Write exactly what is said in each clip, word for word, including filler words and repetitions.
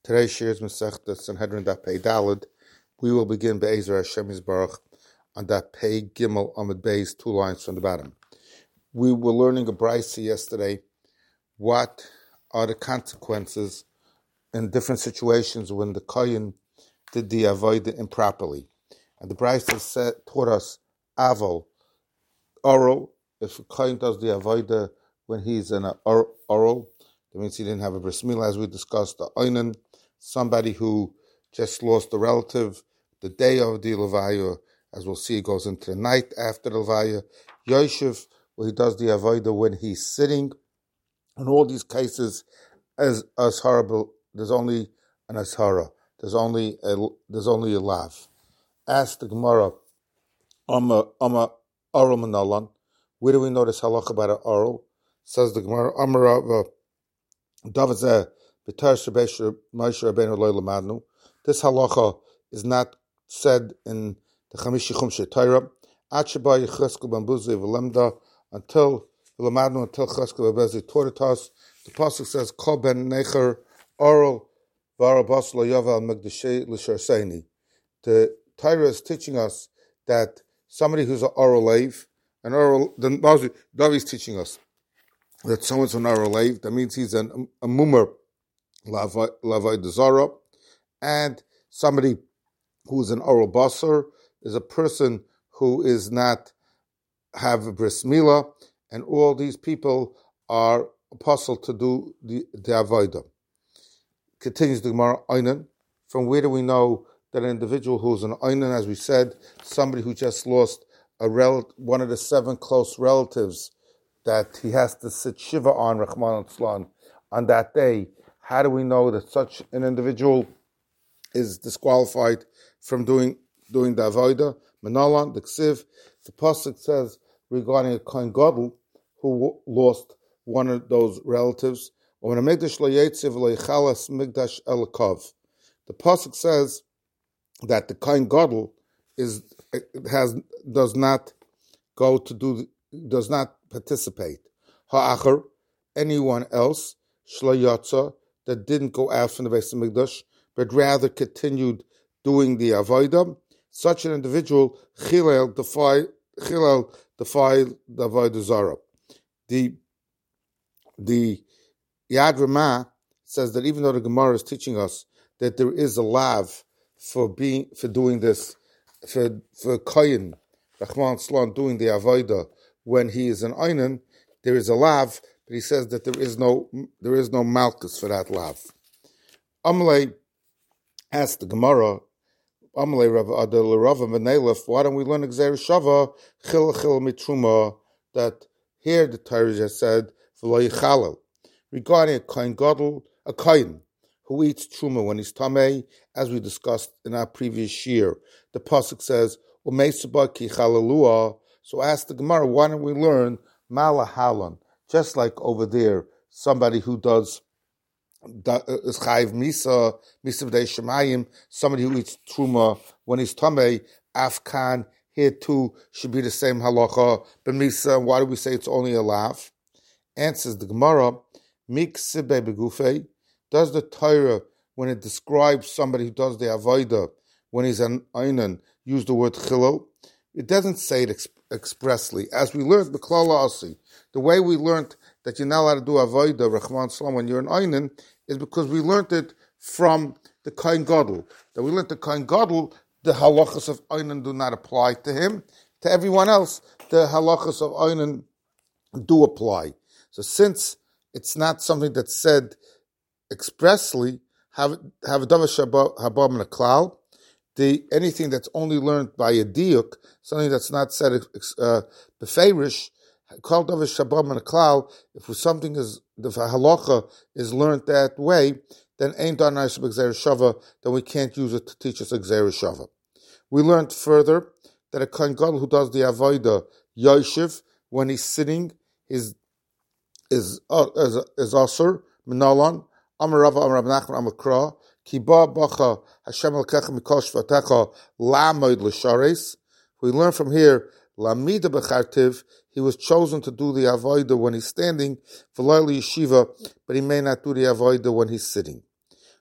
Today's shir is Masechta Sanhedrin Daf Pei Daled. We will begin Be'ezer Hashem Yisbarach on Daf Pei Gimel Amud Beis, two lines from the bottom. We were learning a brisa yesterday. What are the consequences in different situations when the kohen did the avodah improperly? And the brisa said taught us avol oral. If a kohen does the avodah when he's in an oral, that means he didn't have a bris milah, as we discussed. The oinen, somebody who just lost a relative the day of the levaya, as we'll see, goes into the night after the levaya. Yoshev, where he does the avodah when he's sitting. In all these cases, as as horrible, there's only an ashara. There's only a there's only a lav. Ask the Gemara, Amma Amma oral manalan. Where do we know this halakha about an oral? Says the Gemara, Amar This halacha is not said in the Chamishi Chumshei Torah until until Cheskel Bezi taught it us. The pasuk says, "Kol ben necher oral varabas lo yaval megdashei l'sharseini." The Torah is teaching us that somebody who's an oral lave, an oral, the Davi is teaching us that someone's an oral lave. That means he's an, a mummer lavai dezara, and somebody who's an oral basar is a person who is not have a bris milah, and all these people are apostle to do the, the avodah. Continues the Gemara, Einan. From where do we know that an individual who's an Einan, as we said, somebody who just lost a rel- one of the seven close relatives that he has to sit shiva on, Rahman al on that day? How do we know that such an individual is disqualified from doing doing the avodah? Manalan, the ksiv, the pasuk says regarding a kohen gadol who w- lost one of those relatives. The pasuk says that the kohen gadol is has does not go to do does not participate. Ha'achar, anyone else, shlo yatsa, that didn't go out from the Beis Hamikdash, but rather continued doing the avodah, such an individual, chilel, defy, chilel, defy the avodah zara. The, the Yad Ramah says that even though the Gemara is teaching us that there is a lav for being, for doing this, for, for kohen, Rahman Slan, doing the avodah, when he is an einan, there is a lav, but he says that there is no there is no malchus for that lav. Amalei asked the Gemara, Amalei Rav Adel Rav Menelef, why don't we learn Gzeir Shava Chil Chil Mitruma, that here the Torah just said V'lo Yichalel, regarding a kohen gadol, a kohen who eats truma when he's tamei, as we discussed in our previous year. The pasuk says Umeisaba Ki Chalalua. So ask the Gemara, why don't we learn Malahalan? Just like over there, somebody who does is Chayiv Misa, Misa B'dei Shemayim, somebody who eats Truma when he's Tamei, Afkan, here too should be the same halacha. But Misa, why do we say it's only a lav? Answers the Gemara, Mik Sibbe Begufei, does the Torah, when it describes somebody who does the Avodah, when he's an Einan, use the word Chilel? It doesn't say it exp- expressly. As we learned, B'klala Asi, the way we learned that you're not allowed to do Avodah, Rahman Salam, when you're an Einan, is because we learned it from the Kohen Gadol. That we learned the Kohen Gadol, the halachas of Einan do not apply to him. To everyone else, the halachas of Einan do apply. So since it's not something that's said expressly, have have a davar habam and a klal. The anything that's only learned by a diuk, something that's not said uh, beferish, called davar shabam and a klal. If something is the halacha is learned that way, then ain't done nice b'gzeir shava. Then we can't use it to teach us a gzeir shava. We learned further that a kohen gadol who does the avodah yoshev when he's sitting is is uh, is is asur minalan amar Rava amar Rab Nachman amar Kra. We learn from here, Lamida Bechartiv, he was chosen to do the avodah when he's standing, for Yeshiva, but he may not do the avodah when he's sitting.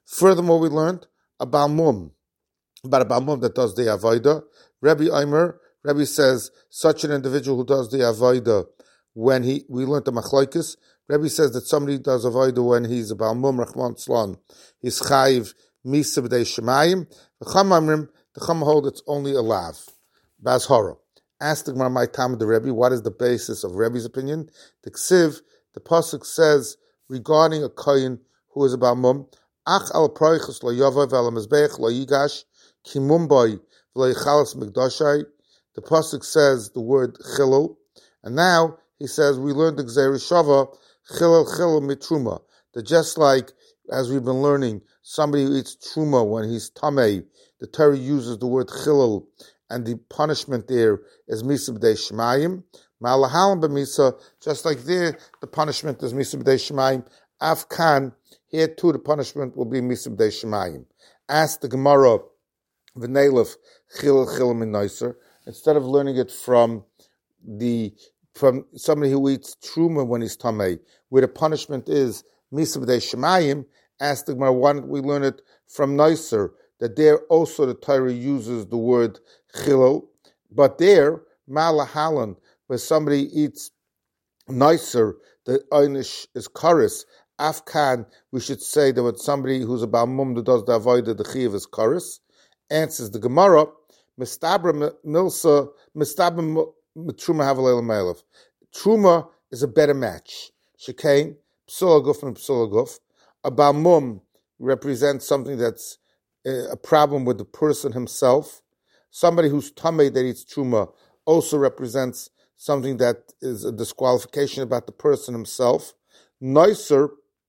Furthermore, we learned a Balmum, about a Balmum that does the Avodah. Rebbe Eimer, Rebbe says, such an individual who does the Avodah when he, we learned the Machlokes, Rebbe says that somebody does Avodah when he's a Balmum, Rachman Tzlan, he's Chayiv Misa B'dei Shemayim. The Chum Amrim, the Chum hold it's only a lav. Baz Hora. Ask the Gemara, my time of the Rebbe, what is the basis of Rebbe's opinion? The Ksiv, the Pasuk says regarding a Kohen who is a Balmum, Ach al Proichus lo Yovav al Mizbeach lo Yigash ki Mumbai v'lo Yichalas Mikdashai. The Pasuk says the word Chilul, and now he says we learned the Gzeir Shava Chilul Chilul Mitruma. That just like as we've been learning, somebody who eats truma when he's tamei, the Torah uses the word chilul, and the punishment there is misa b'dei shemayim. Ma'alahalim b'misa, just like there, the punishment is misa b'dei shemayim. Afkan, here too, the punishment will be misa b'dei shemayim. Ask the Gemara, v'neilef chilul chilul min noiser, instead of learning it from the from somebody who eats truma when he's tamei, where the punishment is misa b'dei shemayim. Ask the Gemara, why don't we learn it from Noiser, that there also the Torah uses the word chilul, but there, malahalan, where somebody eats Noiser, the einish is karis. Afkan, we should say that when somebody who's a Balmum that does the avodah, the chiv is karis. Answers the Gemara, mistabra milsa, mistabra truma havalel me'elef. Truma is a better match. Shekain, psula guf and psula guf. A Balmum represents something that's a problem with the person himself. Somebody who's tamei that eats truma also represents something that is a disqualification about the person himself. Noiser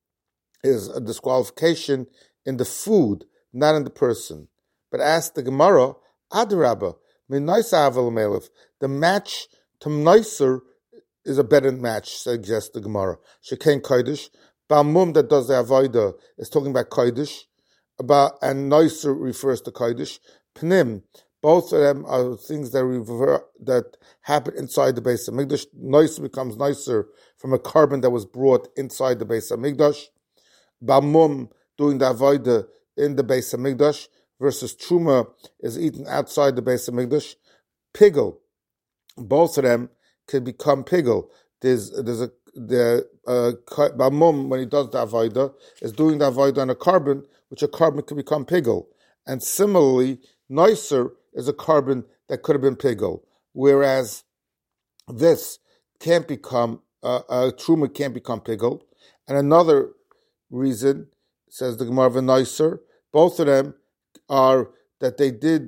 is a disqualification in the food, not in the person. But ask the Gemara, Adarabba, the match to Noiser is a better match, suggests the Gemara. Shekain Kodesh. Balmum that does the Avodah is talking about Kodesh, about, and Noiser refers to Kodesh. Pnim, both of them are things that rever, that happen inside the Beis HaMikdash. Noiser becomes Noiser from a carbon that was brought inside the Beis HaMikdash. Balmum doing the Avodah in the Beis HaMikdash versus Truma is eaten outside the Beis HaMikdash. Pigel, both of them can become Pigel. There's there's a the uh, Balmum, when he does the Avodah, is doing the Avodah on a carbon, which a carbon can become Pigel. And similarly, Noiser is a carbon that could have been Pigel, whereas this can't become, uh, uh, Truma can't become Pigel. And another reason, says the Gemara of Noiser, both of them are that they did,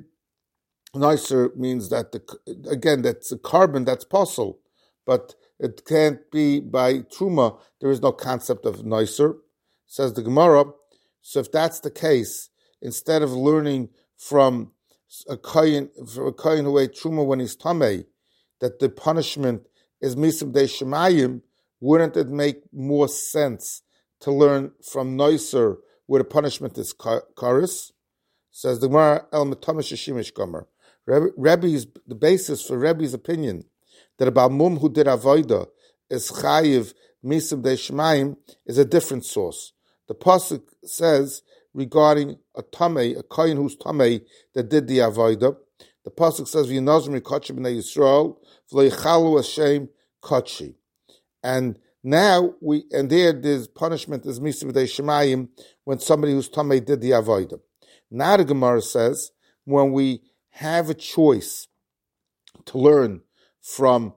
Noiser means that, the again, that's a carbon that's possible, but it can't be by Truma. There is no concept of Noiser, says the Gemara. So if that's the case, instead of learning from a kohen, from a kohen who ate Truma when he's Tamei, that the punishment is Misa B'dei Shemayim, wouldn't it make more sense to learn from Noiser where the punishment is Karis? Says the Gemara, El Metamish Shimish Gomer. Rebbe's, the basis for Rebbe's opinion that a Balmum who did Avodah is Chayiv Misa B'dei Shemayim is a different source. The Pasuk says regarding a Tamei, a Kohen who's Tamei that did the Avodah, the Pasuk says, V'yinozim Rikotchi B'nei Yisrael V'lo Yichalu Hashem Kotchi. And now, we and there, there's punishment is Misa B'dei Shemayim when somebody who's Tamei did the Avodah. Now the Gemara says, when we have a choice to learn from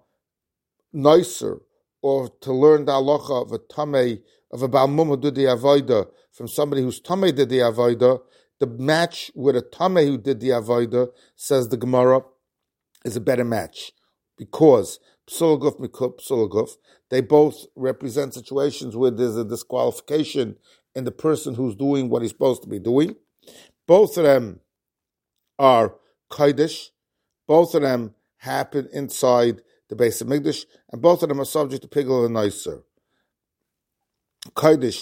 Noiser or to learn the halacha of a Tamei, of a Balmum who did the Avodah, from somebody who's Tamei did the Avodah, the match with a Tamei who did the Avodah, says the Gemara, is a better match. Because Psul Guf Mikut, Psul Guf, they both represent situations where there's a disqualification in the person who's doing what he's supposed to be doing. Both of them are Kodesh. Both of them happen inside the Beis HaMikdash, and both of them are subject to Pigel and Noiser. Kodesh,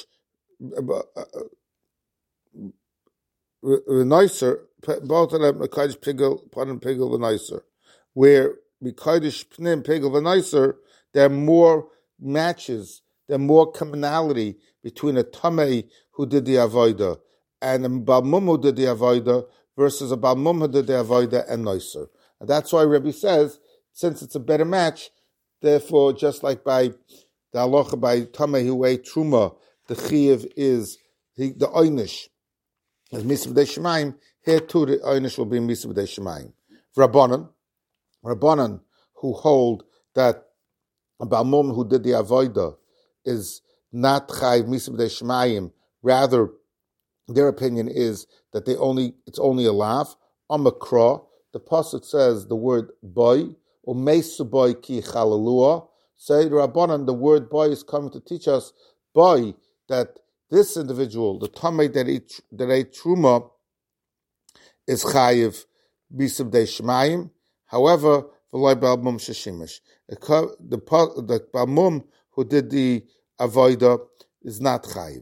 Noiser, both of them are Kodesh Pigel, Panim Pigel and Noiser. Where Kodesh Pnim Pigel and Noiser, there are more matches, there are more commonality between a Tamei who did the Avodah and a Balmum who did the avoida versus a Balmum who did the avoida and noiser. And that's why Rebbe says, since it's a better match, therefore, just like by the halacha by Tameh who ate truma, the chiyuv is the, the oynish is misa b'dei shemayim. Here too, the oynish will be misa b'dei shemayim. Rabbanan, Rabbanan who hold that a Balmum who did the avoida is not chayv misa b'dei shemayim. Rather, their opinion is that they only it's only a lav. Amakra, the pasuk says the word boy or meisu boy ki chalalua. Say the Rabbanan, the word boy is coming to teach us boy that this individual, the tamei that ate that ate truma, is chayiv misa b'dei shemayim. However, v'loy balmum sheshimish. The the balmum who did the avoida is not chayiv.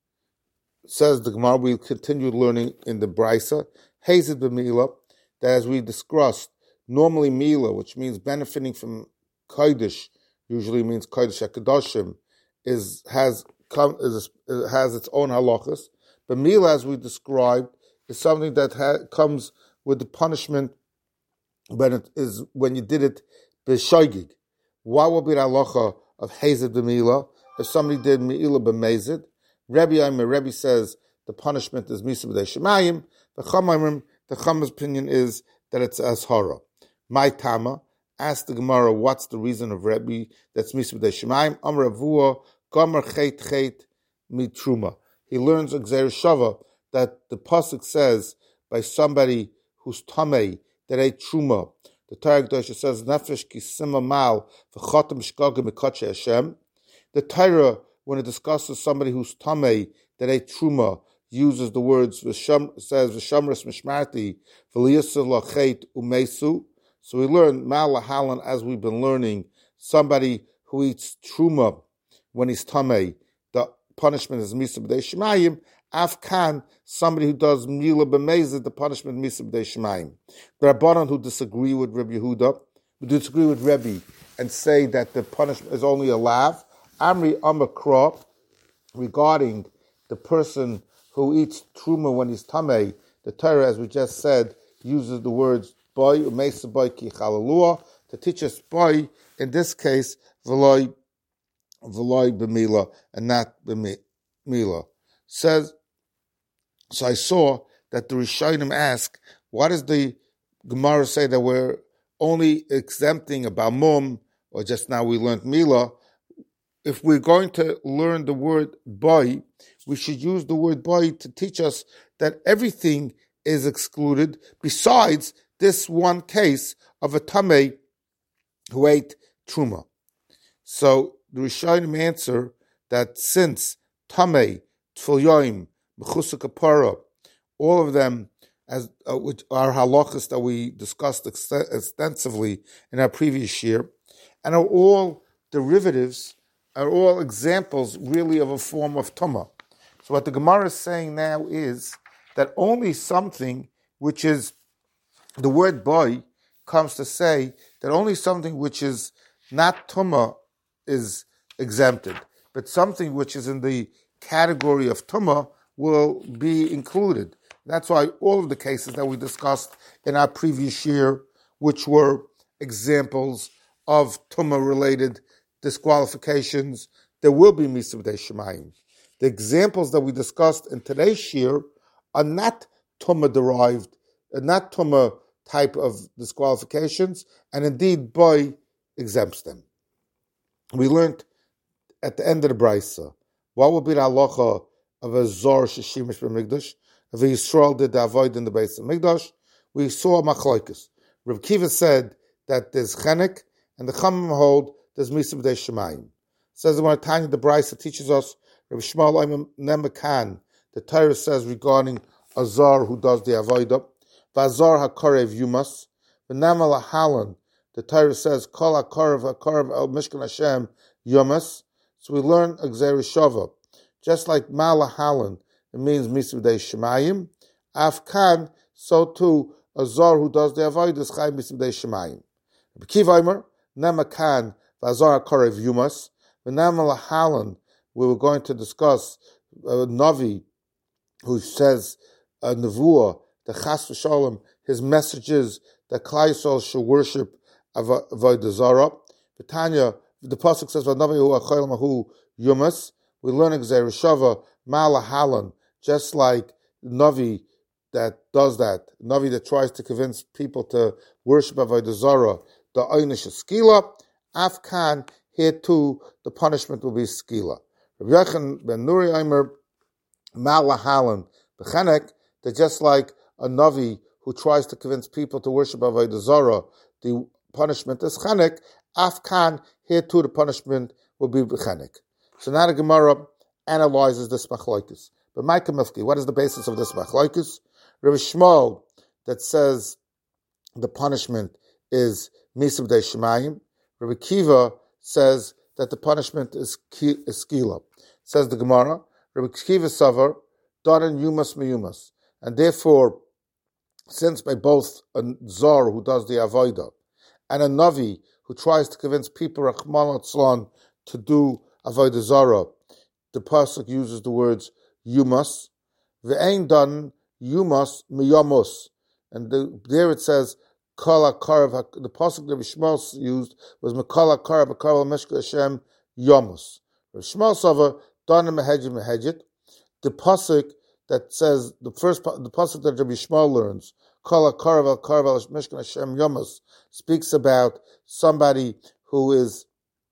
Says the Gemara, we'll continue learning in the Brisa, Hazed b'Mila, that as we discussed, normally Mila, which means benefiting from Kodesh, usually means Kodesh HaKadoshim, is has come is has its own halachas. But Mila, as we described, is something that ha, comes with the punishment when it is when you did it b'shoigig. What will be the halacha of Hazed b'Mila if somebody did Mila b'Mezid? Rebbe Aimer, Rebbe says the punishment is misa b'dei shemayim. The Chamaim, the Chama's opinion is that it's ashara. My Tama asked the Gemara, what's the reason of Rebbe that's misa b'dei shemayim? Amar Avua Gomer Chet Chet Mitruma. He learns a Gzeir Shava that the pasuk says by somebody who's tamei that ate truma. The Torah Kedosha says nefesh kisima mal v'chotem shkogim mikoche Hashem. The Torah, when it discusses somebody who's tamei that ate truma, uses the words v'sham, says v'shamras mishmarti v'liyasul lachet umesu. So we learn mal lahalan, as we've been learning, somebody who eats truma when he's tamei, the punishment is misa b'dei shemayim. Afkan, somebody who does mila b'mezid, the punishment misa b'dei shemayim. There are Rabbanan who disagree with Rebbe Yehuda, who disagree with Rebbe, and say that the punishment is only a lav. Amri Amakra, regarding the person who eats truma when he's tamei, the Torah, as we just said, uses the words boy umeisa boy ki chalalua to teach us boy, in this case v'loy v'loy b'mila and not b'mila. Says, so I saw that the Rishonim ask, what does the Gemara say that we're only exempting a balmum, or just now we learned mila? If we're going to learn the word boy, we should use the word boy to teach us that everything is excluded besides this one case of a tamei who ate truma. So the Rishonim answer that since tamei, tfil yoim, mechusa kapara, all of them, as uh, which are halachas that we discussed ex- extensively in our previous year, and are all derivatives, are all examples really of a form of tumah. So what the Gemara is saying now is that only something which is, the word boy comes to say that only something which is not tumah is exempted, but something which is in the category of tumah will be included. That's why all of the cases that we discussed in our previous year, which were examples of tumah-related disqualifications, there will be misa b'dei shemayim. The examples that we discussed in today's year are not tumah derived, are not tumah type of disqualifications, and indeed boy exempts them. We learned at the end of the brisa what will be the halacha of a zor sheshimish b'mikdash, if a Yisrael did the avoid in the base of Mikdash. We saw machlokes. Reb Kiva said that there's chenek, and the Chachamim hold there's misa b'dei shemayim. Says the Tanya, the brisa teaches us, Reb Shmuel Nemakan, the Torah says regarding a zor who does the avodah, v'azar hakarev yumas, v'nama lahalan, the Torah says kol hakarev hakarev el mishkan Hashem yumas. So we learn a gzeir shava, just like malahalan, it means misa b'dei shemayim. Afkan, so too a zor who does the avodah is chai misa b'dei shemayim. Reb Kiva Omer Nemakan v'azar hakarev yumas, v'nama lahalan. We were going to discuss uh, Navi who says a nevuah, the chas v'shalom, his message is that Klal Yisrael should worship avodah zarah. Tanya, the pasuk says, "V'navi hu achayil mahu yumas." We learn in Gzeir Shava malahalan, just like Navi that does that, Navi that tries to convince people to worship avodah zarah, the einish is skila. Afkan, here too, the punishment will be skila. Rabbi Yochanan ben Nuri Aimer malahalan b'chenek, that just like a Navi who tries to convince people to worship avodah zarah, the punishment is chenek. Afkan, here too, the punishment will be b'chenek. So now the Gemara analyzes this machlokes. But Micah Mifki, what is the basis of this machlokes? Rabbi Shmuel that says the punishment is misub de shemayim. Rabbi Kiva says that the punishment is skila. Says the Gemara, Rabbi Kiva savar daran yumas miyumas, and therefore, since by both a zar who does the avodah and a navi who tries to convince people Rachmana litzlan to do avodah zarah, the pasuk uses the words yumas, ve'ein dan yumas miyamus, and the, there it says kala karav. The pasuk that Shmuel used was mekala karav karav meshka Hashem yamus. Shmuel sava dan mehejit mehejit. The pasuk that says the first the pasuk that Rabbi Shmuel learns, kala karav karav meshka Hashem yamus, speaks about somebody who is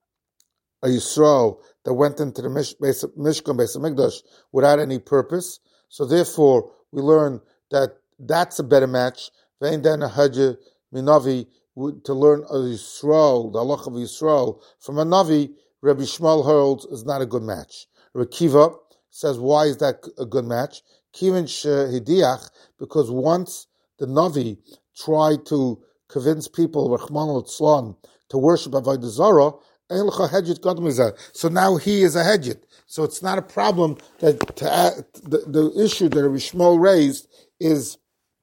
a Yisrael that went into the Mish, Mishkan Beis Hamikdash without any purpose. So therefore, we learn that that's a better match. Vein dan a Hajj minavi, to learn a Yisrael, the halach of Yisrael from a Navi, Rabbi Shmuel holds is not a good match. Rabbi Kiva says, why is that a good match? Kivin shehidiach, because once the Navi tried to convince people, Rachmana litzlan, to worship avodah zarah, so now he is a hedjit. So it's not a problem that to add, the, the issue that Rabbi Shmuel raised is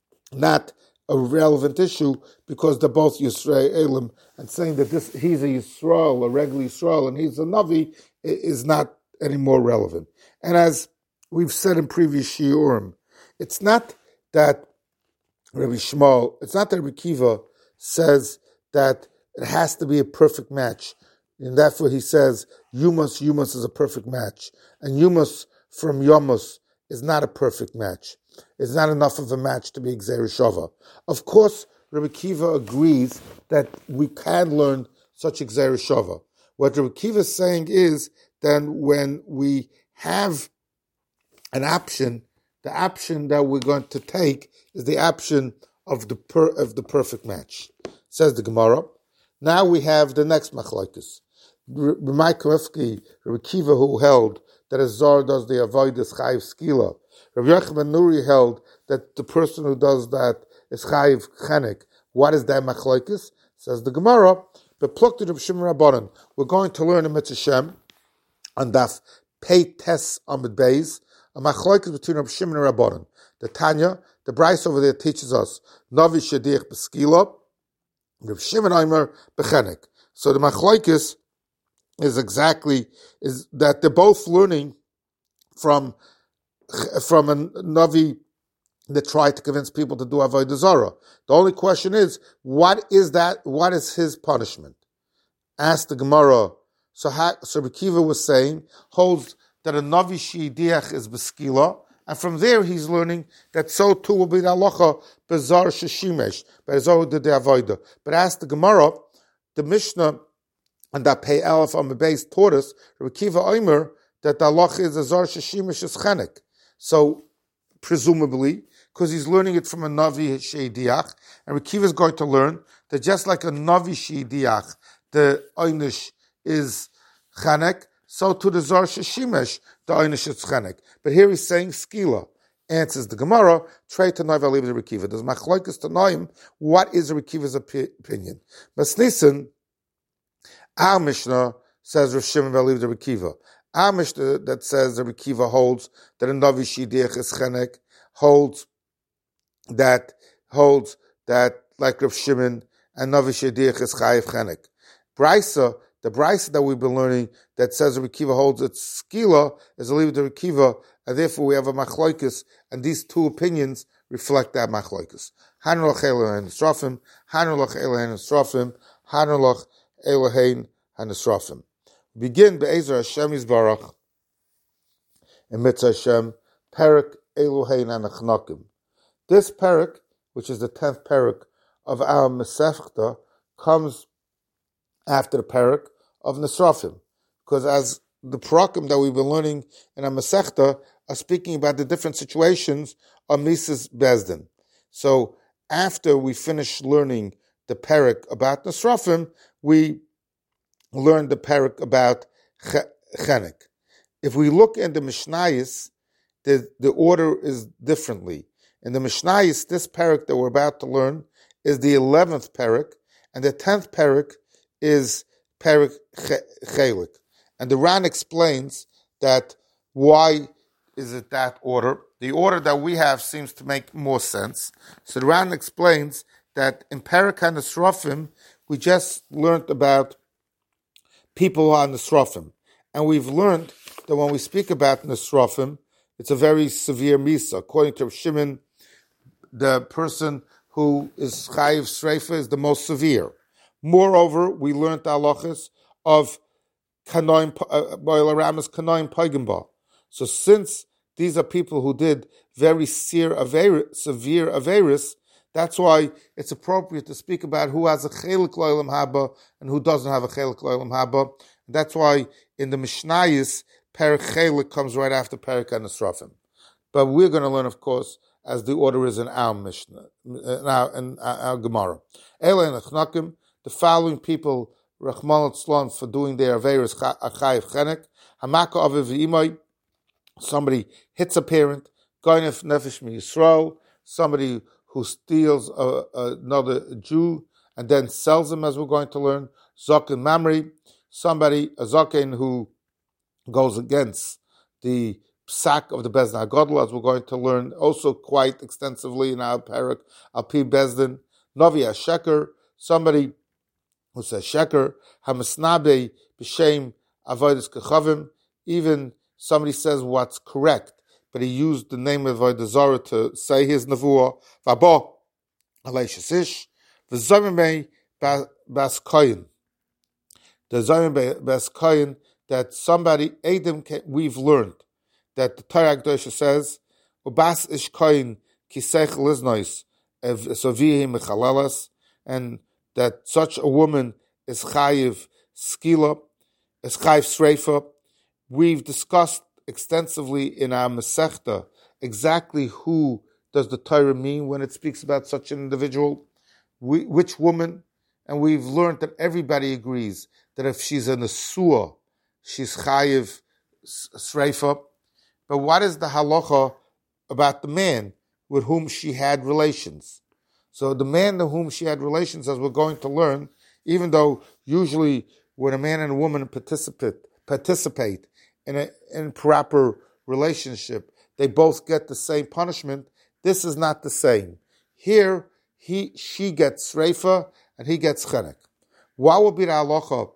not a relevant issue because they're both Yisraelim, and saying that this he's a Yisrael, a regular Yisrael, and he's a Navi is not any more relevant. And as we've said in previous shiurim, it's not that Rabbi Shmuel, it's not that Rabbi Kiva says that it has to be a perfect match. And therefore he says, Yumas, Yumas is a perfect match. And Yumas from Yomus is not a perfect match. It's not enough of a match to be Gzeir Shava. Of course, Rabbi Kiva agrees that we can learn such a Gzeir Shava. What Rabbi Kiva is saying is, then when we have an option, the option that we're going to take is the option of the per, of the perfect match. Says the Gemara. Now we have the next machlokes. Rabbi Kavefki, Rabbi Kiva, who held that a zar does the avodas chayiv skila. Rabbi Yochanan ben Nuri held that the person who does that is chayiv chenek. What is that machlokes? Says the Gemara. But pluked Rabbi Shimon Rabbanan. We're going to learn a mitzvah Shem on daf pei tes amid beis a machlokes between Rabbi Shimon and Rabbanan. The Tanya, the Bryce over there teaches us navi shadiach b'skila. Rabbi Shimon Aimer b'chenek. So the machlokes is exactly is that they're both learning from from a Navi that tried to convince people to do avodah zarah. The only question is, what is that? What is his punishment? Ask the Gemara. So, so Rabbi Kiva was saying holds that a Navi shidiach is beskila, and from there he's learning that so too will be the halacha bezar sheshimesh, bezar de avodah. But ask the Gemara, the Mishnah. And that pay Aleph on the base taught us, Rabbi Kiva Omer, that the halacha is a zar sheshimish is chenek. So, presumably, because he's learning it from a Navi Sheidiach, and Rabbi Kiva is going to learn that just like a Navi Sheidiach, the Einish is chenek, so to the zar sheshimesh, the Einish is chenek. But here he's saying skila. Answers the Gemara, trade to Noiv Aliv Rabbi Kiva. Does machlokes to Noim, what is Rabbi Kiva's opinion? Masnissen, our Mishnah says Rav Shimon believed Rabbi Kiva. Our Mishnah that says Rabbi Kiva holds that a Navi Shidiach is chenek, holds that holds that like Rav Shimon and Navi Shidiach is chayiv chenek. Brisa, the Brisa that we've been learning that says Rabbi Kiva holds its skila is a leave Rabbi Kiva and therefore we have a machloikis, and these two opinions reflect that machloikis. Hanulach Elohein Nisrofim, Hanulach Elohein Nisrofim, Hanulach Elohein HaNisrofim. Begin Be'ezer Hashem Yisbarach, in Mitzvah Hashem, Perek Elohein HaNachnakim. This Perek, which is the tenth Perek of our Masechta, comes after the Perek of Nisrofim, because as the Parakim that we've been learning in our Masechta are speaking about the different situations of Mises Bezdin. So after we finish learning the Perek about Nisrofim, we learn the Perek about Chenek. If we look in the Mishnayos, the, the order is differently. In the Mishnayos, this Perek that we're about to learn is the eleventh Perek, and the tenth Perek is Perek Chelik. And the Ran explains that why is it that order? The order that we have seems to make more sense. So the Ran explains that in Perek HaNisrofim, we just learned about people who are Nisrofim. And we've learned that when we speak about Nisrofim, it's a very severe misa. According to Shimon, the person who is Chayiv Sreifa is the most severe. Moreover, we learned the halachas of Kanoim, Boil Aramis Kanoim Paigamba. So since these are people who did very severe Averis, that's why it's appropriate to speak about who has a Chelik Lo'ilam Haba and who doesn't have a Chelik Lo'ilam Haba. That's why in the Mishnayos, Perek Chelik comes right after Perek HaNisrofim. But we're going to learn, of course, as the order is in our Mishnah, in our, in our Gemara. Eilei Nachnakim, the following people, Rachman Tzlon, for doing their Averis Achayiv Chenek, Hamaka Aviv V'imai, somebody hits a parent, Goynef Nefesh Mi Yisrael, somebody who steals a, another Jew and then sells him, as we're going to learn, Zokin Mamri, somebody, a Zokin who goes against the psak of the Bezdin HaGadol, as we're going to learn also quite extensively in our Perek, Al-Pi Bezdin, Novi HaSheker, somebody who says Sheker, Hamasnabe B'Shem Avodas Kechavim, even somebody says what's correct, but he used the name of Avodah Zarah to say his nevuah. V'abo Alei Shesish, V'Zomimei Bas Koyin. The Zomimei Bas Koyin, that somebody, Adam, we've learned that the Torah Kedosha says, Ubas Ish Koyin Kisech Liznois Sovihi Mechalalas, and that such a woman is Chayiv Skila, is Chayiv Sreifa. We've discussed extensively in our Masechta exactly who does the Torah mean when it speaks about such an individual, we, which woman, and we've learned that everybody agrees that if she's a Nesua, she's Chayiv Sreifa. But what is the halacha about the man with whom she had relations? So the man to whom she had relations, as we're going to learn, even though usually when a man and a woman participate participate in a improper relationship, they both get the same punishment. This is not the same. Here, he she gets sreifa and he gets chenek. What would be the halacha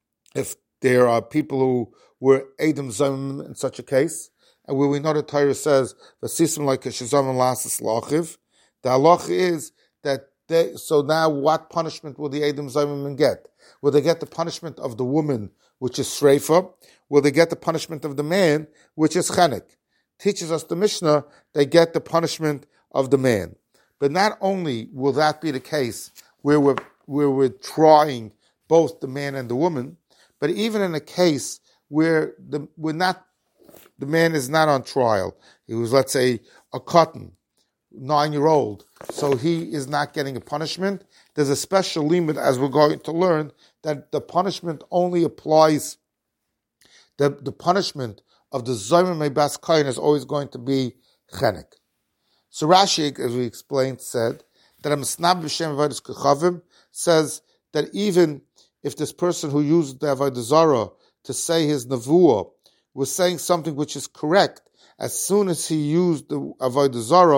if there are people who were Adam Zomim in such a case? And where we know the Torah says, "V'sisim like a shazam lasas lachiv." The halacha is that they, so now what punishment will the Adam Zomim get? Will they get the punishment of the woman, which is sreifa? Will they get the punishment of the man, which is chenek? Teaches us the Mishnah, they get the punishment of the man. But not only will that be the case where we're, where we're trying both the man and the woman, but even in a case where the we're not the man is not on trial. He was, let's say, a cotton, nine-year-old, so he is not getting a punishment. There's a special limit, as we're going to learn, that the punishment only applies, the, the punishment of the Zomim Bas Kain is always going to be chenek. So Rashi, as we explained, said that a Masnab B'Shem Avodas Kechavim says that even if this person who used the Avodah Zarah to say his nevuah was saying something which is correct, as soon as he used the Avodah Zarah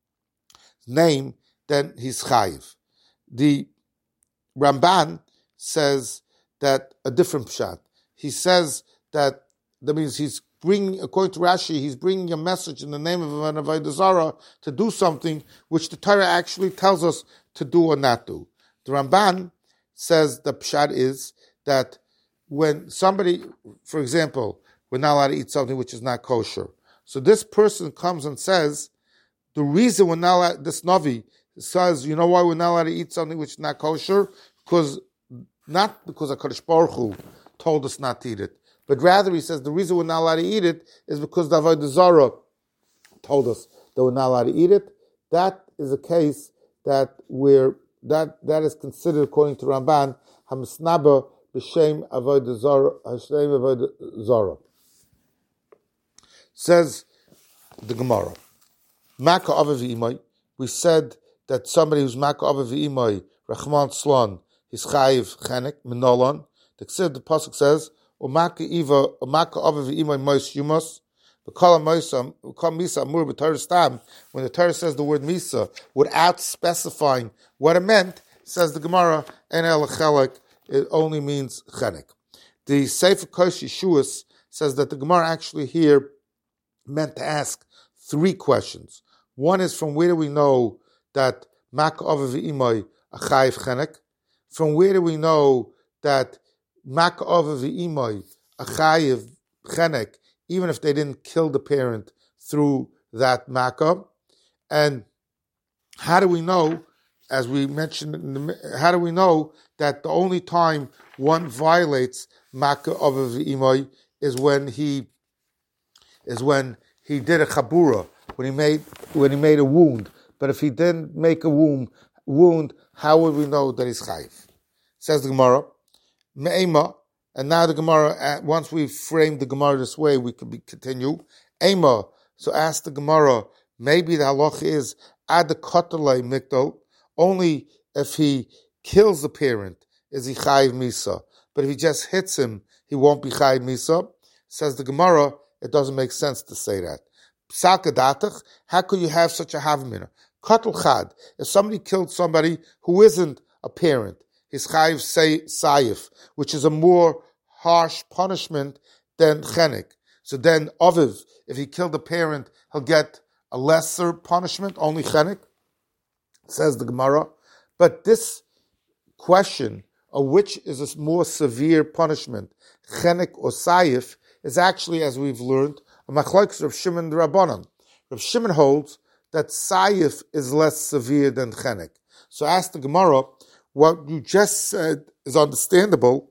name, then he's chayiv. The Ramban says that a different pshat. He says that that means he's bringing, according to Rashi, he's bringing a message in the name of an Avodah Zarah to do something which the Torah actually tells us to do or not do. The Ramban says the pshat is that when somebody, for example, we're not allowed to eat something which is not kosher. So this person comes and says, the reason we're not allowed, this Navi says, you know why we're not allowed to eat something which is not kosher? Because, not because HaKadosh Baruch Hu told us not to eat it, but rather he says the reason we're not allowed to eat it is because the Avodah Zarah told us that we're not allowed to eat it. That is a case that we're, that, that is considered, according to Ramban, Hamisnaba b'shem Avodah Zarah, Hashem Avodah Zarah. Says the Gemara, Maka Ava v'imay, we said that somebody who's Maka Ava v'imay, Rachman Slon, his chayiv chenek, minolon. The the pasuk says, O Maka Eva, O Maka Ava v'imay mois yumos, v'kala moisam, v'kala misa amur b'Torah stam, when the Torah says the word misa, without specifying what it meant, says the Gemara, en el chelek, it only means chenek. The Sefer Kosh Yeshuas says that the Gemara actually here meant to ask three questions. One is, from where do we know that Maka Ava v'imay a chayiv chenek? From where do we know that Maka Ava v'imay a chayiv chenek, even if they didn't kill the parent through that Maka? And how do we know, as we mentioned, in the, how do we know that the only time one violates Maka Ava v'imay is when he is when he did a chabura, when he made when he made a wound. But if he didn't make a wound, wound, how would we know that he's chayiv? Says the Gemara, me'ema, and now the Gemara, once we've framed the Gemara this way, we could be, continue. Ema, so ask the Gemara, maybe the halacha is ad the kotelei mikdal, only if he kills the parent is he chayiv misa. But if he just hits him, he won't be chayiv misa. Says the Gemara, it doesn't make sense to say that. Psakadatach, how could you have such a havmina? Katel chad, if somebody killed somebody who isn't a parent, his chayiv say sayif, which is a more harsh punishment than chenek. So then Aviv, if he killed a parent, he'll get a lesser punishment, only chenek, says the Gemara. But this question of which is a more severe punishment, chenek or sayif, is actually, as we've learned, a machlokes Rav Shimon the Rabbanan. Rav Shimon holds that sayif is less severe than chenek. So ask the Gemara, what you just said is understandable.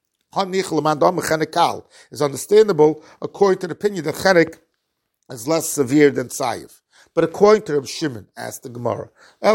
Is understandable according to the opinion that chenek is less severe than sayif. But according to Rav Shimon, asked the Gemara,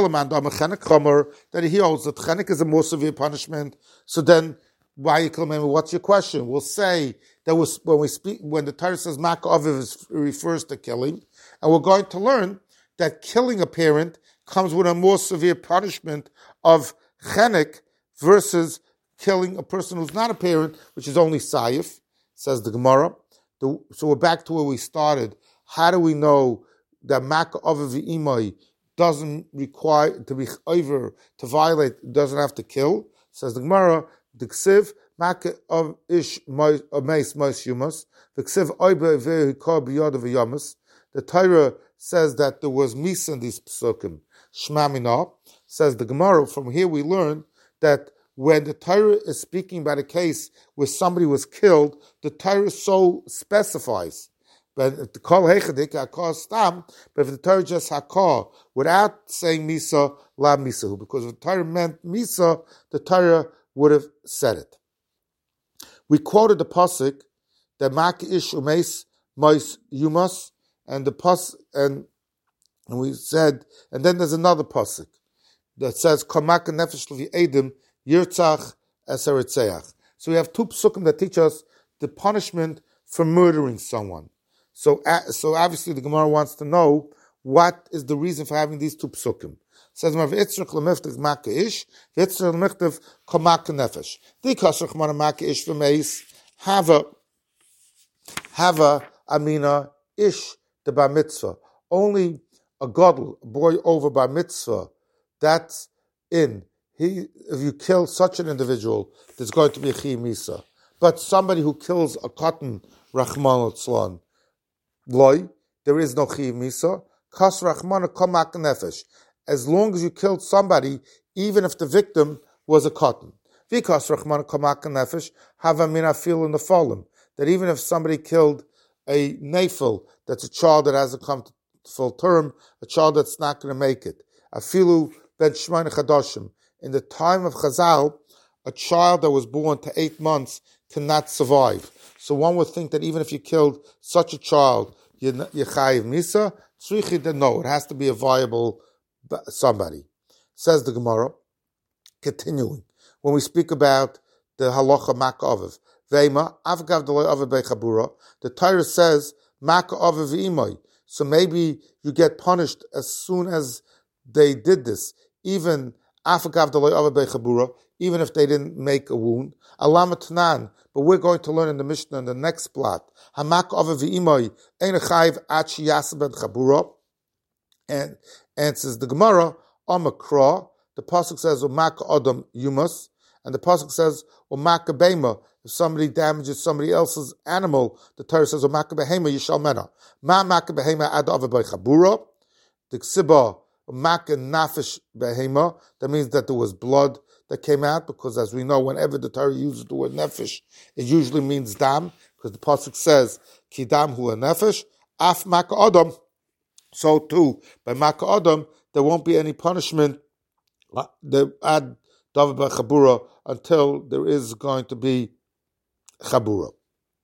that he holds that chenek is a more severe punishment. So then, why what's your question? We'll say that was when we speak when the Torah says Maka Aviv refers to killing, and we're going to learn that killing a parent comes with a more severe punishment of chenek versus killing a person who's not a parent, which is only sayif, says the Gemara. The, so we're back to where we started. How do we know that Maka Aviv v'imay doesn't require to be over to violate, doesn't have to kill? Says the Gemara. The ksiv Maka of ish meis meis yumas. The ksiv oiba vehikar biyad of yamas. The Torah says that there was misa in these psukim. Shmamina, says the Gemara. From here we learn that when the Torah is speaking about a case where somebody was killed, the Torah so specifies. But if the kol hechadik hakar stam, but if the Torah just hakar without saying misa, la misahu, because if the Torah meant misa, the Torah would have said it. We quoted the pasuk that mak ish umeis mois yumas, and the pas and and we said, and then there's another pasuk that says kamak nefesh levi edim yirtzach esaritzeach. So we have two psukim that teach us the punishment for murdering someone. So, so obviously the Gemara wants to know what is the reason for having these two psukim. Says Rav Yitzchak lemiftev maka ish, Yitzchak lemiftev kamaka nefesh. The kasher chmana maka ish v'meis hava hava amina ish the bar mitzvah. Only a gadol, a boy over bar mitzvah, that's in. He, if you kill such an individual, there's going to be a chi misa. But somebody who kills a cotton, Rachman al-Tzlan, loy, there is no chiv misa. Kas rachmana kamak nefesh. As long as you killed somebody, even if the victim was a cotton. Vikas rachmana kamak nefesh hava min afil in the fallen. That even if somebody killed a nefil, that's a child that hasn't come to full term, a child that's not going to make it. Afilu ben shmona chadashim. In the time of Chazal, a child that was born to eight months cannot survive. So one would think that even if you killed such a child, you chayiv misa. Tzrichi, no, it has to be a viable somebody. Says the Gemara, continuing, when we speak about the halacha maka aviv, veima avgav delay aviv bechabura, the Torah says maka aviv imay. So maybe you get punished as soon as they did this, even afagav delay aviv bechabura, even if they didn't make a wound. Alama tanan, but we're going to learn in the Mishnah in the next plot. Hamak aviv imay ein chayiv achi yaseh ben chabura, and and says the Gemara amakra. The pasuk says umak adam yumas, and the pasuk says umak beima. If somebody damages somebody else's animal, the Torah says umak behema yishal mena. Ma mak behema ad aviv bechabura. The ksiba umak nafesh behema. That means that there was blood that came out, because as we know, whenever the Torah uses the word nefesh, it usually means dam, because the pasuk says ki dam hu nefesh af mak adam. So too, by mak adam, there won't be any punishment the ad davar chabura until there is going to be chabura.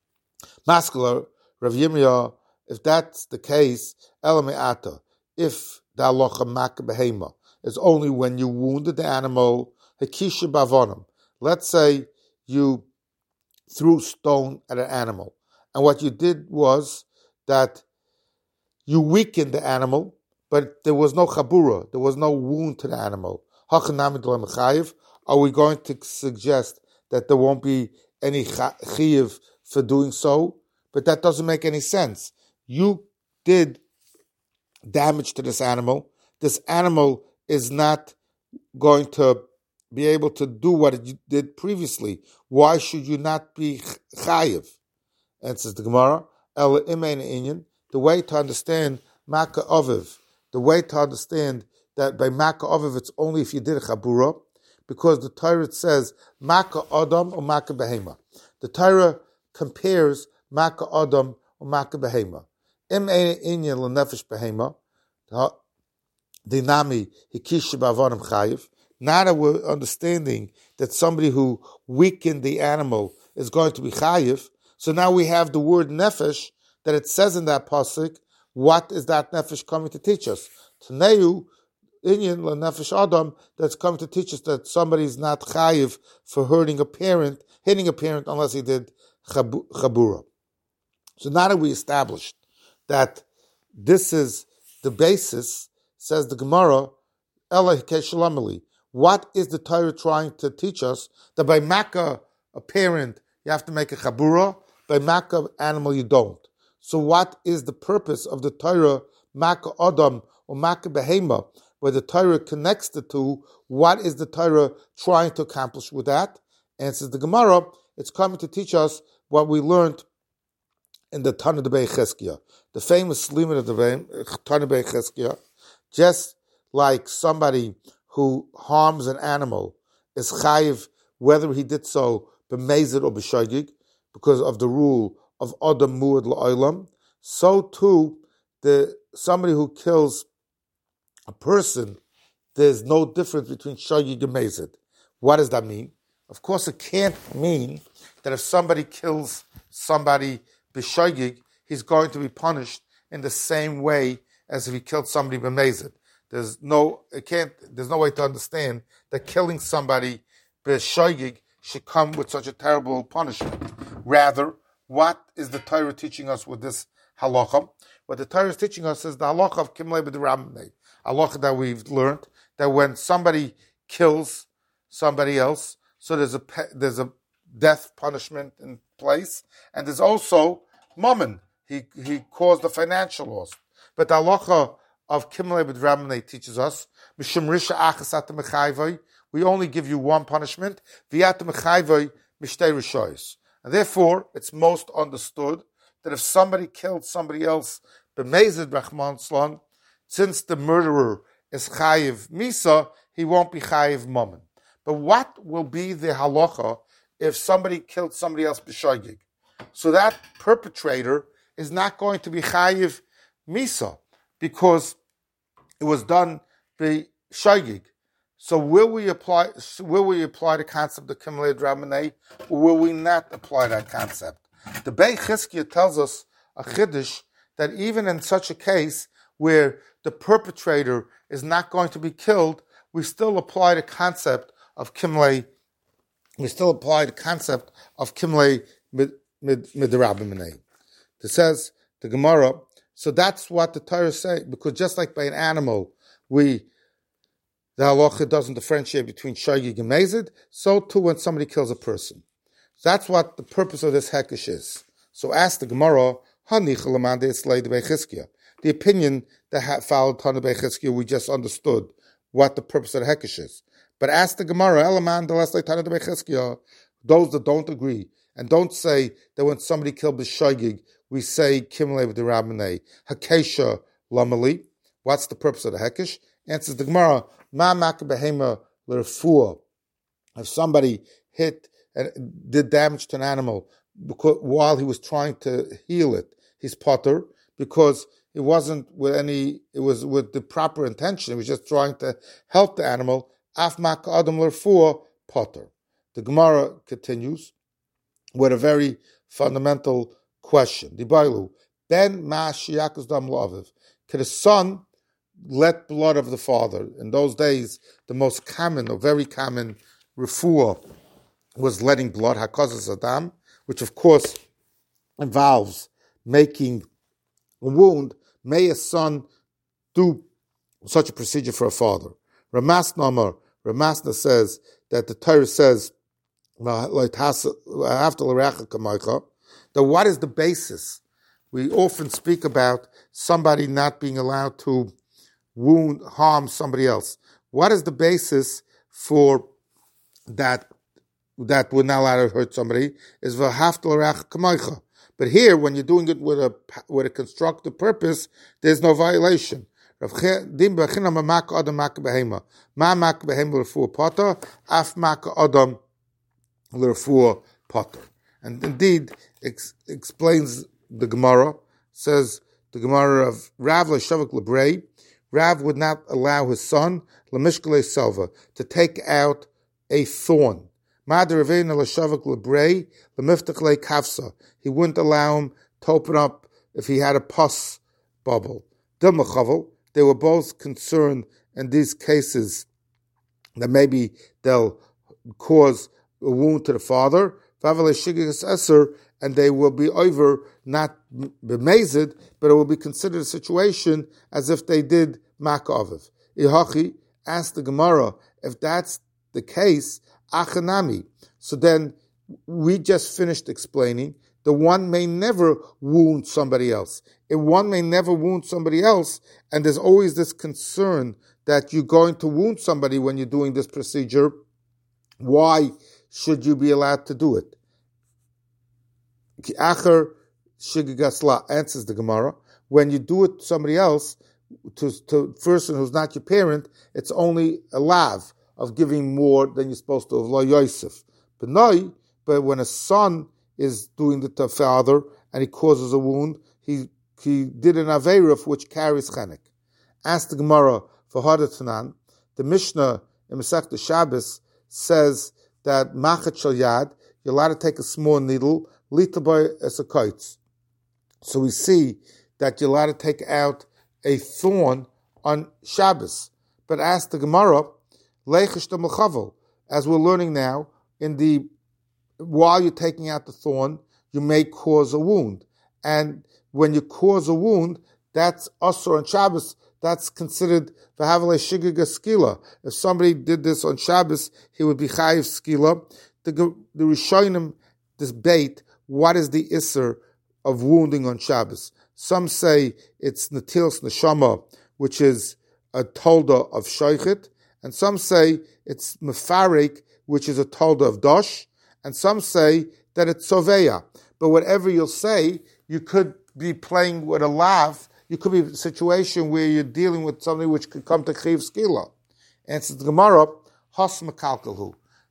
Mascular Rav Yirmiyah, if that's the case, elameata, if the halacha mak behema is only when you wounded the animal, hekisha bavonim. Let's say you threw stone at an animal, and what you did was that you weakened the animal, but there was no chabura, there was no wound to the animal. Are we going to suggest that there won't be any chiyuv for doing so? But that doesn't make any sense. You did damage to this animal. This animal is not going to be able to do what it did previously. Why should you not be chayiv? And says the Gemara, El imein inyan, the way to understand maka aviv, the way to understand that by maka aviv it's only if you did a chabura, because the Torah says maka adam or maka behema. The Torah compares maka adam or maka behema. Im ein inyan lenefesh behema, dinami hikish ba'avanim chayiv. Now that we're understanding that somebody who weakened the animal is going to be chayiv, so now we have the word nefesh that it says in that pasuk. What is that nefesh coming to teach us? Taneu inyan lenefesh adam, that's coming to teach us that somebody is not chayiv for hurting a parent, hitting a parent unless he did chabura. So now that we established that this is the basis, says the Gemara, Ela Keshalamali. What is the Torah trying to teach us? That by maka a parent you have to make a chabura, by maka animal you don't. So what is the purpose of the Torah maka adam or maka behema, where the Torah connects the two? What is the Torah trying to accomplish with that? And says the Gemara, it's coming to teach us what we learned in the Tana Debei Cheskia, the famous limit of the Tana Debei Cheskia. Just like somebody who harms an animal is chayiv, whether he did so b'mezid or b'shogig, because of the rule of adam muad la'olam, so too the somebody who kills a person, there's no difference between shogig and mezid. What does that mean? Of course, it can't mean that if somebody kills somebody b'shogig, he's going to be punished in the same way as if he killed somebody b'mezid. There's no, it can't. There's no way to understand that killing somebody b'shoigig should come with such a terrible punishment. Rather, what is the Torah teaching us with this halacha? What the Torah is teaching us is the halacha of kimlei b'derabnei, halacha that we've learned, that when somebody kills somebody else, so there's a there's a death punishment in place, and there's also mammon. He he caused a financial loss, but the halacha of Kimlei B'Drabnei teaches us, we only give you one punishment, and therefore it's most understood that if somebody killed somebody else, b'mezid Rahman Slan, since the murderer is chayiv misa, he won't be chayiv mammon. But what will be the halacha if somebody killed somebody else b'shogig? So that perpetrator is not going to be chayiv misa because it was done b'shogig. So will we apply? Will we apply the concept of Kimlei Dramanei, or will we not apply that concept? The Beis Chizkiya tells us a chiddush that even in such a case where the perpetrator is not going to be killed, we still apply the concept of Kimlei. We still apply the concept of Kimlei Midrabamanei. It says the Gemara. So that's what the Torah say, because just like by an animal, we the halacha doesn't differentiate between shogig and mezid, so too when somebody kills a person. So that's what the purpose of this hekesh is. So ask the Gemara, the opinion that followed Tana Beis Chizkiya, we just understood what the purpose of the hekesh is. But ask the Gemara, those that don't agree and don't say that when somebody killed b'shogig, we say kimlei v'derabbanei hakesha lamali. What's the purpose of the hekesh? Answers the Gemara, ma makabehema l'refuah. If somebody hit and did damage to an animal because, while he was trying to heal it, he's potter because it wasn't with any. It was with the proper intention. He was just trying to help the animal. Af mak adam l'refuah potter. The Gemara continues with a very fundamental question. Dibailu ben ma shiyakas dam la'aviv. Could a son let blood of the father? In those days, the most common or very common refuah was letting blood, hakazas adam, which of course involves making a wound. May a son do such a procedure for a father? Ramas Namar, Ramasna says that the Torah says that what is the basis? We often speak about somebody not being allowed to wound, harm somebody else. What is the basis for that? That we're not allowed to hurt somebody is v'haftal l'reacha kamaycha. But here, when you're doing it with a with a constructive purpose, there's no violation. And indeed, ex- explains the Gemara, says the Gemara of Rav l'shavak l'brei, Rav would not allow his son l'mishkalei selva to take out a thorn. He wouldn't allow him to open up if he had a pus bubble. They were both concerned in these cases that maybe they'll cause a wound to the father, and they will be over, not b'mezid, but it will be considered a situation as if they did makaviv. Ihachi asked the Gemara, if that's the case, achanami. So then we just finished explaining the one may never wound somebody else. If one may never wound somebody else, and there's always this concern that you're going to wound somebody when you're doing this procedure, why should you be allowed to do it? Acher shigigasla answers the Gemara. When you do it to somebody else, to, to a person who's not your parent, it's only a lav of giving more than you're supposed to of Lo Yosef. But no, but when a son is doing it to a father and he causes a wound, he he did an aveirah which carries chenek. Ask the Gemara for Hadatanan. The Mishnah in Masechta Shabbos says that machat shel yad, you're allowed to take a small needle, litaboy as a kites. So we see that you're allowed to take out a thorn on Shabbos. But ask the Gemara, as we're learning now, in the while you're taking out the thorn, you may cause a wound. And when you cause a wound, that's Asur on Shabbos, that's considered v'havalei shigiga skila. If somebody did this on Shabbos, he would be chayiv skila. The, the Rishonim debate, what is the Isser of wounding on Shabbos? Some say it's Natilas Neshama, which is a tolda of Shoichet, and some say it's Mefarik, which is a tolda of Dosh, and some say that it's Soveya. But whatever you'll say, you could be playing with a lav. You could be in a situation where you're dealing with something which could come to chiv skila. Answers the Gemara, Has Mekalkalhu.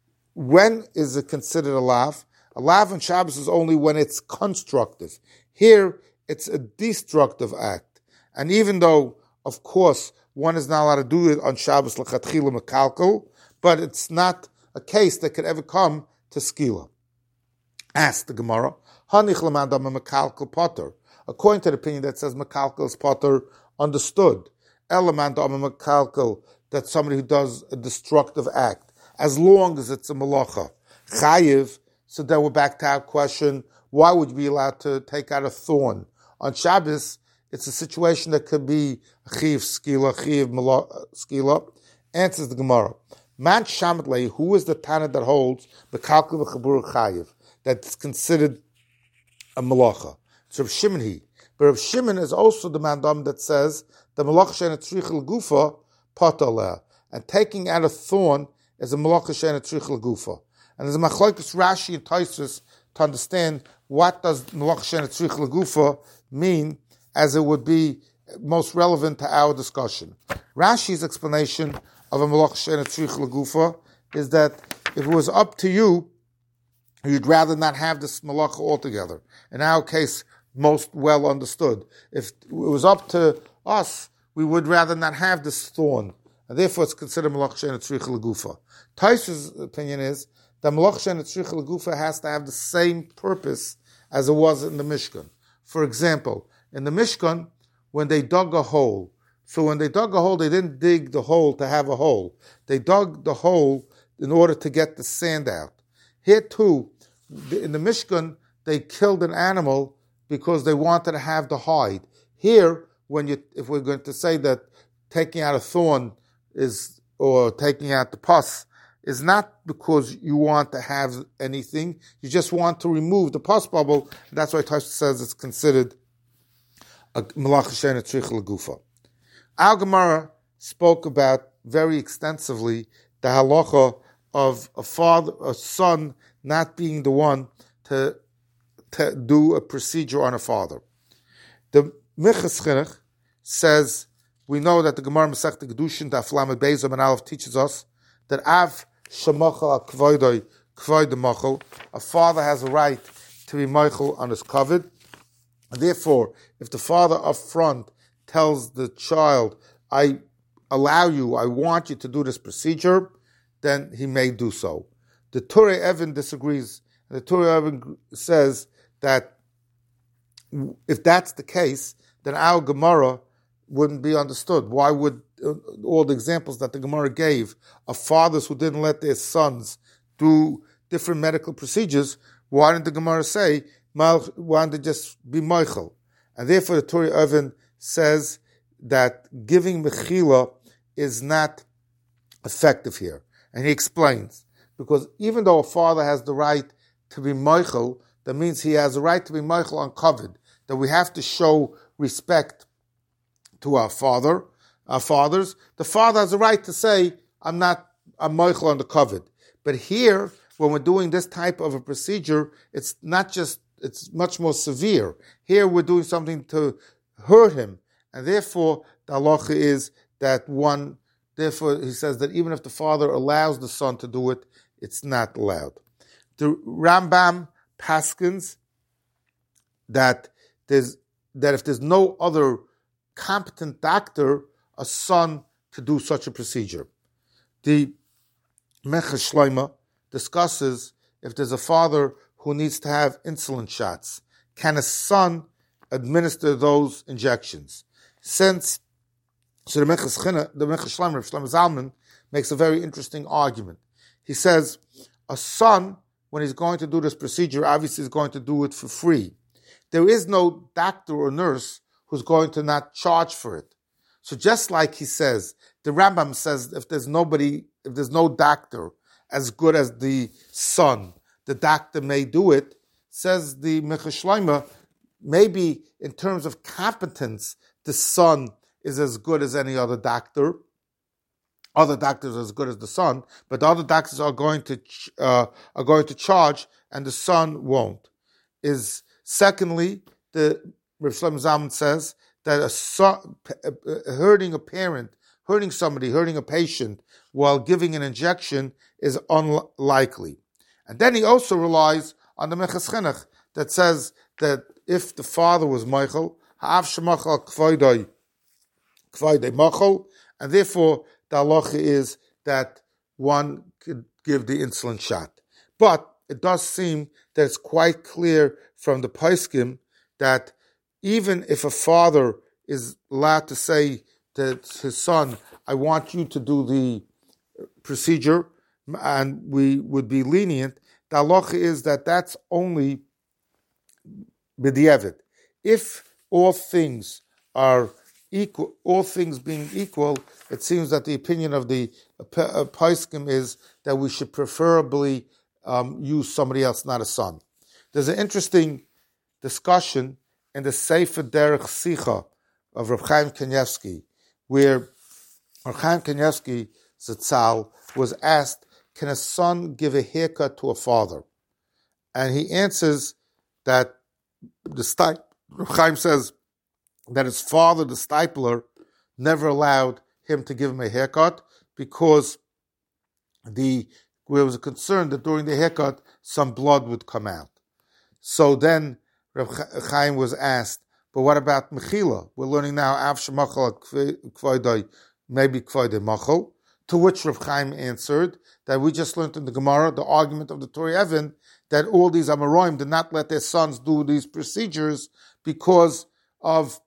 When is it considered a lav? A lav on Shabbos is only when it's constructive. Here, it's a destructive act. And even though, of course, one is not allowed to do it on Shabbos l'chatchila mekalkal, but it's not a case that could ever come to skila. Ask the Gemara, Hanich l'mandam mekalkal potter. According to the opinion that says mekalkal is potter, understood. Elamandam mekalkal, that's somebody who does a destructive act, as long as it's a malacha. Chayiv, so then we're back to our question, why would you be allowed to take out a thorn? On Shabbos, it's a situation that could be chiv skila, chiv skila. Answers the Gemara. Man shamet, who is the Tana that holds the kalkul v'chabur chayiv, that's considered a malacha? It's Rav Shimon he. But Rav Shimon is also the mandam that says the malacha she'ena tzrich l'gufa pataleh, and taking out a thorn is a malacha she'ena tzrich l'gufa. And there's a machlokes Rashi and Tosfos to understand what does malacha she'ena tzrich l'gufa mean, as it would be most relevant to our discussion. Rashi's explanation of a malacha she'ena tzrich l'gufa is that if it was up to you, you'd rather not have this malacha altogether. In our case, most well understood. If it was up to us, we would rather not have this thorn, and therefore it's considered malacha she'ena tzrich l'gufa. Tosfos' opinion is that malacha she'ena tzrich l'gufa has to have the same purpose as it was in the Mishkan. For example, in the Mishkan, when they dug a hole, so when they dug a hole, they didn't dig the hole to have a hole. They dug the hole in order to get the sand out. Here too, in the Mishkan, they killed an animal because they wanted to have the hide. Here, when you, if we're going to say that taking out a thorn is, or taking out the pus, is not because you want to have anything, you just want to remove the pus bubble. That's why Tosfos says it's considered a malacha she'ena tzrich l'gufa. Our Gemara spoke about very extensively the halacha of a father, a son not being the one to, to do a procedure on a father. The Minchas Chinuch says, we know that the Gemara Masechta Kedushin, the Aflamed Beis and Aleph teaches us that Av Shemachal Kvoidoi Kvoid Machal, a father has a right to be Machal on his covet. And therefore, if the father up front tells the child, I allow you, I want you to do this procedure, then he may do so. The Turei Even disagrees. The Turei Even says that if that's the case, then our Gemara wouldn't be understood. Why would uh, all the examples that the Gemara gave of fathers who didn't let their sons do different medical procedures, why didn't the Gemara say, why didn't it just be Michael? And therefore the Turei Even says that giving mechila is not effective here. And he explains, because even though a father has the right to be Michael, that means he has a right to be Michael uncovered, that we have to show respect to our father, our fathers. The father has a right to say, I'm not, I'm Michael on the covered. But here, when we're doing this type of a procedure, it's not just, it's much more severe. Here we're doing something to hurt him. And therefore, the halacha is that one, therefore he says that even if the father allows the son to do it, it's not allowed. The Rambam paskins that there's, that if there's no other competent doctor, a son to do such a procedure. The Minchas Shlomo discusses if there's a father who needs to have insulin shots, can a son administer those injections? Since, so the Minchas Chinuch, the Minchas Shlomo, Rav Shlomo Zalman, makes a very interesting argument. He says, a son, when he's going to do this procedure, obviously is going to do it for free. There is no doctor or nurse who's going to not charge for it. So just like he says, the Rambam says, if there's nobody, if there's no doctor as good as the son, the doctor may do it. Says the Minchas Shlomo, maybe in terms of competence, the son is as good as any other doctor. Other doctors are as good as the son, but the other doctors are going to uh, are going to charge, and the son won't. Is secondly, the Rav Shlomo Zalman says that a son, hurting a parent, hurting somebody, hurting a patient while giving an injection is unlikely. And then he also relies on the Meches Chinuch that says that if the father was Michael, ha'av shemachal kvoidoi kvoidei machal, and therefore the halacha is that one could give the insulin shot. But it does seem that it's quite clear from the Poskim that even if a father is allowed to say to his son, I want you to do the procedure, and we would be lenient, the halacha is that that's only b'diavad. If all things are equal, all things being equal, it seems that the opinion of the uh, Poskim is that we should preferably um, use somebody else, not a son. There's an interesting discussion in the Sefer Derech Sicha of Reb Chaim Kanievsky, where Reb Chaim Kanievsky Zatzal was asked, can a son give a haircut to a father? And he answers that the sti- Reb Chaim says that his father, the stipler, never allowed him to give him a haircut because the there was a concern that during the haircut some blood would come out. So then Reb Chaim was asked, but what about Mechila? We're learning now Av Shemachal Kvoidoi, maybe Kvoidoi Machal. To which Reb Chaim answered that we just learned in the Gemara, the argument of the Torah Evan, that all these Amoraim did not let their sons do these procedures because of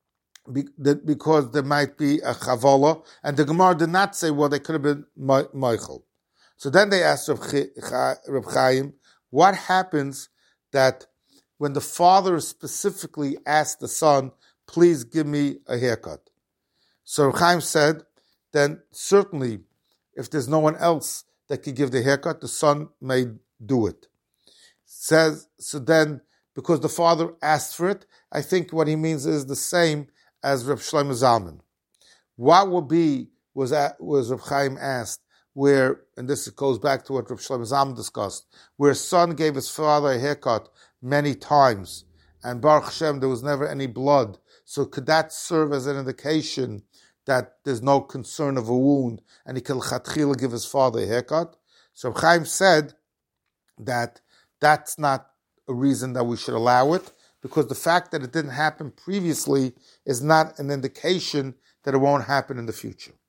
because there might be a Chavala, and the Gemara did not say, well, they could have been Michael. So then they asked Reb Chaim, what happens that when the father specifically asked the son, please give me a haircut? So Reb Chaim said, then certainly, if there's no one else that could give the haircut, the son may do it. Says so then, because the father asked for it, I think what he means is the same as Reb Shlomo Zalman. What will be was at, was Reb Chaim asked, where, and this goes back to what Reb Shlomo Zalman discussed, where a son gave his father a haircut many times, and Baruch Hashem, there was never any blood. So could that serve as an indication that there's no concern of a wound, and he can l'chatchila give his father a haircut? So Reb Chaim said that that's not a reason that we should allow it, because the fact that it didn't happen previously is not an indication that it won't happen in the future.